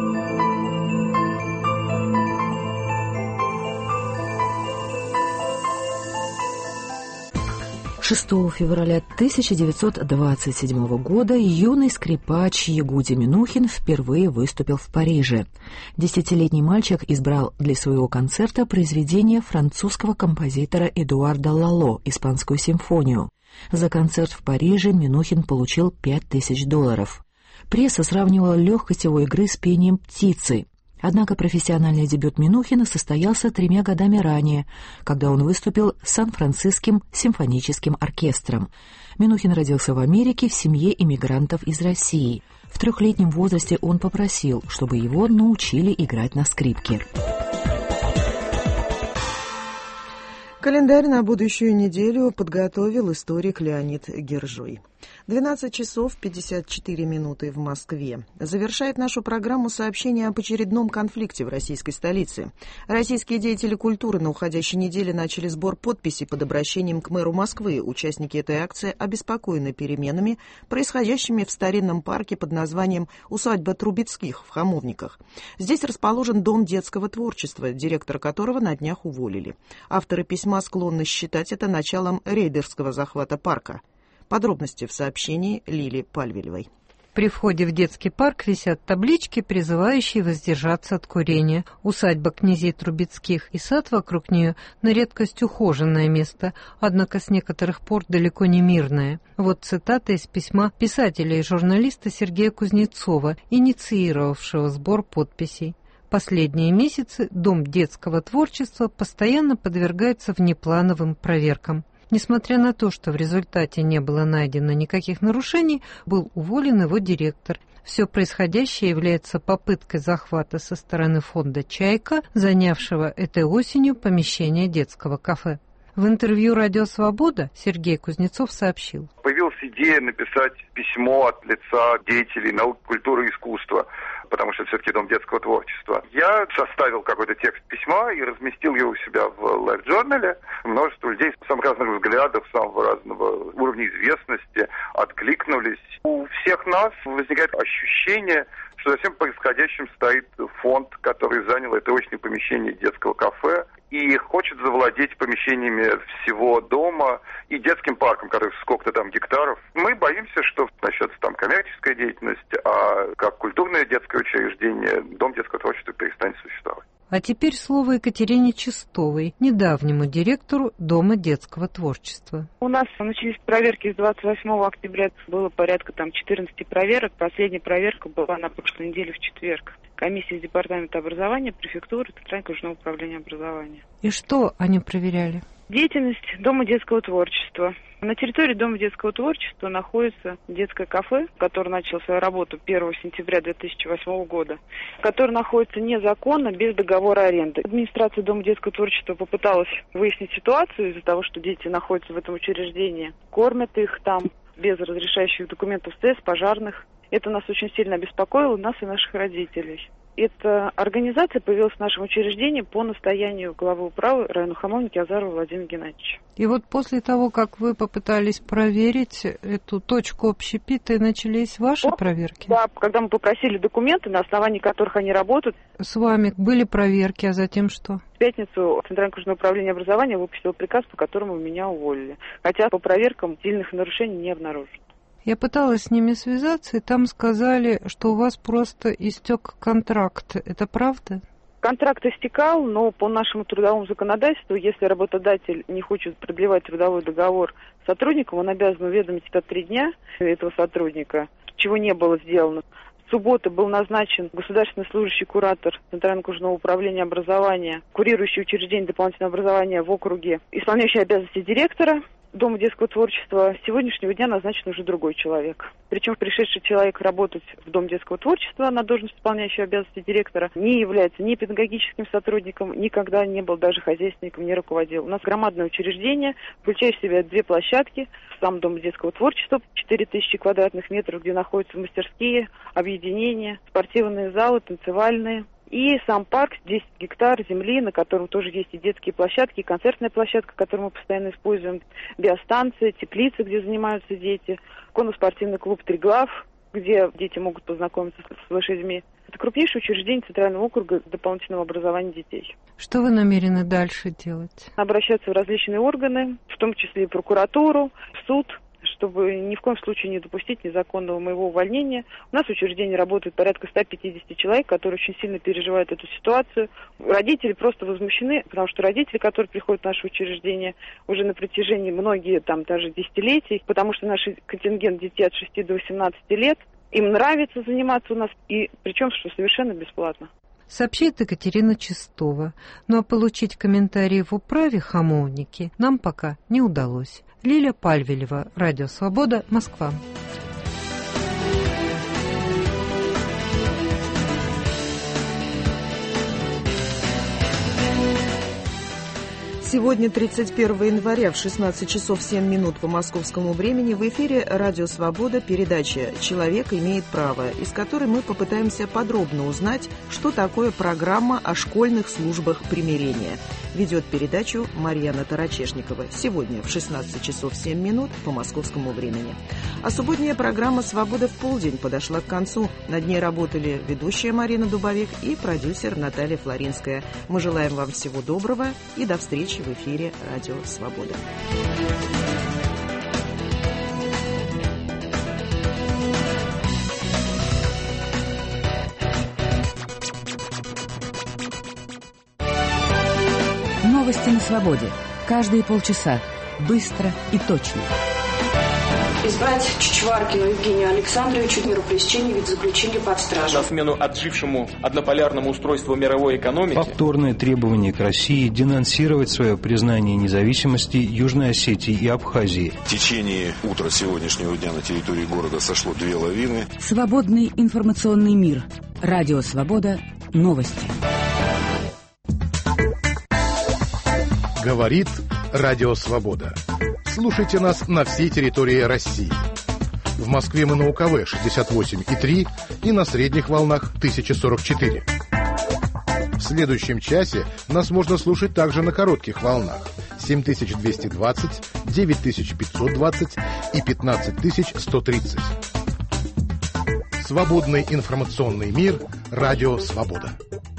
[SPEAKER 14] 6 февраля 1927 года юный скрипач Ягуди Минухин впервые выступил в Париже. 10-летний мальчик избрал для своего концерта произведение французского композитора Эдуарда Лало «Испанскую симфонию». За концерт в Париже Минухин получил $5000. Пресса сравнивала легкость его игры с пением птицы. Однако профессиональный дебют Минухина состоялся 3 годами ранее, когда он выступил с Сан-Франциским симфоническим оркестром. Минухин родился в Америке в семье иммигрантов из России. В 3-летнем возрасте он попросил, чтобы его научили играть на скрипке.
[SPEAKER 2] Календарь на будущую неделю подготовил историк Леонид Гержой. 12 часов 54 минуты в Москве. Завершает нашу программу сообщение об очередном конфликте в российской столице. Российские деятели культуры на уходящей неделе начали сбор подписей под обращением к мэру Москвы. Участники этой акции обеспокоены переменами, происходящими в старинном парке под названием «Усадьба Трубецких» в Хамовниках. Здесь расположен дом детского творчества, директора которого на днях уволили. Авторы письма склонны считать это началом рейдерского захвата парка. Подробности в сообщении Лили Пальвелевой.
[SPEAKER 16] При входе в детский парк висят таблички, призывающие воздержаться от курения. Усадьба князей Трубецких и сад вокруг нее на редкость ухоженное место, однако с некоторых пор далеко не мирное. Вот цитата из письма писателя и журналиста Сергея Кузнецова, инициировавшего сбор подписей. Последние месяцы Дом детского творчества постоянно подвергается внеплановым проверкам. Несмотря на то, что в результате не было найдено никаких нарушений, был уволен его директор. Все происходящее является попыткой захвата со стороны фонда «Чайка», занявшего этой осенью помещение детского кафе. В интервью «Радио Свобода» Сергей Кузнецов сообщил.
[SPEAKER 17] Появилась идея написать письмо от лица деятелей наук, культуры и искусства, потому что это все-таки Дом детского творчества. Я составил какой-то текст письма и разместил его у себя в LiveJournal. Множество людей самых разных взглядов, самого разного уровня известности откликнулись. У всех нас возникает ощущение, что за всем происходящим стоит фонд, который занял это очное помещение детского кафе и хочет завладеть помещениями всего дома и детским парком, который сколько-то там гектаров. Мы боимся, что начнется там коммерческая деятельность, а как культурное детское учреждение Дом детского творчества перестанет существовать.
[SPEAKER 16] А теперь слово Екатерине Чистовой, недавнему директору Дома детского творчества.
[SPEAKER 18] У нас начались проверки с 28 октября. Было порядка 14 проверок. Последняя проверка была на прошлой неделе в четверг. Комиссия из Департамента образования, префектуры, Центрального окружного управления образования.
[SPEAKER 16] И что они проверяли?
[SPEAKER 18] Деятельность Дома детского творчества. На территории Дома детского творчества находится детское кафе, которое начало свою работу 1 сентября 2008 года, которое находится незаконно, без договора аренды. Администрация Дома детского творчества попыталась выяснить ситуацию из-за того, что дети находятся в этом учреждении. Кормят их там без разрешающих документов СЭС, пожарных. Это нас очень сильно обеспокоило, нас и наших родителей. Эта организация появилась в нашем учреждении по настоянию главы управы района Хамовники Азарова Владимира Геннадьевича.
[SPEAKER 16] И вот после того, как вы попытались проверить эту точку общепита, начались ваши проверки?
[SPEAKER 18] Да, когда мы попросили документы, на основании которых они работают.
[SPEAKER 16] С вами были проверки, а затем что?
[SPEAKER 18] В пятницу Центральное окружное управление образования выпустило приказ, по которому меня уволили. Хотя по проверкам сильных нарушений не обнаружено.
[SPEAKER 16] Я пыталась с ними связаться, и там сказали, что у вас просто истек контракт. Это правда?
[SPEAKER 18] Контракт истекал, но по нашему трудовому законодательству, если работодатель не хочет продлевать трудовой договор с сотрудником, он обязан уведомить это 3 дня этого сотрудника, чего не было сделано. В субботу был назначен государственный служащий куратор Центрального окружного управления образования, курирующий учреждение дополнительного образования в округе, исполняющий обязанности директора Дома детского творчества. С сегодняшнего дня назначен уже другой человек. Причем пришедший человек работать в Дом детского творчества на должность исполняющего обязанности директора не является ни педагогическим сотрудником, никогда не был даже хозяйственником, не руководил. У нас громадное учреждение, включающее в себя 2 площадки, сам Дом детского творчества, 4000 квадратных метров, где находятся мастерские, объединения, спортивные залы, танцевальные. И сам парк, 10 гектар земли, на котором тоже есть и детские площадки, и концертная площадка, которую мы постоянно используем, биостанция, теплицы, где занимаются дети, конно-спортивный клуб «Триглав», где дети могут познакомиться с лошадьми. Это крупнейшее учреждение Центрального округа дополнительного образования детей.
[SPEAKER 16] Что вы намерены дальше делать?
[SPEAKER 18] Обращаться в различные органы, в том числе и прокуратуру, в суд, чтобы ни в коем случае не допустить незаконного моего увольнения. У нас в учреждении работает порядка 150 человек, которые очень сильно переживают эту ситуацию. Родители просто возмущены, потому что родители, которые приходят в наше учреждение уже на протяжении многие там даже десятилетий, потому что наш контингент детей от 6 до 18 лет, им нравится заниматься у нас, и причем что совершенно бесплатно.
[SPEAKER 16] Сообщает Екатерина Чистова. Ну а получить комментарии в управе Хамовники нам пока не удалось. Лиля Пальвелева, Радио Свобода, Москва.
[SPEAKER 2] Сегодня, 31 января, в 16 часов 7 минут по московскому времени, в эфире «Радио Свобода» передача «Человек имеет право», из которой мы попытаемся подробно узнать, что такое программа о школьных службах примирения. Ведет передачу Марьяна Тарачешникова. Сегодня в 16 часов 7 минут по московскому времени. А субботняя программа «Свобода в полдень» подошла к концу. Над ней работали ведущая Марина Дубовик и продюсер Наталья Флоринская. Мы желаем вам всего доброго и до встречи в эфире «Радио Свобода».
[SPEAKER 19] Новости на свободе. Каждые полчаса. Быстро и точно.
[SPEAKER 20] Избрать Чичваркину Евгению Александровичу меру пресечения в вид заключения под стражу.
[SPEAKER 21] На смену отжившему однополярному устройству мировой экономики.
[SPEAKER 15] Повторное требование к России денонсировать свое признание независимости Южной Осетии и Абхазии.
[SPEAKER 22] В течение утра сегодняшнего дня на территории города сошло 2 лавины.
[SPEAKER 19] Свободный информационный мир. Радио Свобода. Новости.
[SPEAKER 23] Говорит
[SPEAKER 1] Радио «Свобода». Слушайте нас на всей территории России. В Москве мы на УКВ 68,3 и на средних волнах 1044. В следующем часе нас можно слушать также на коротких волнах 7220, 9520 и 15130. Свободный информационный мир. Радио «Свобода».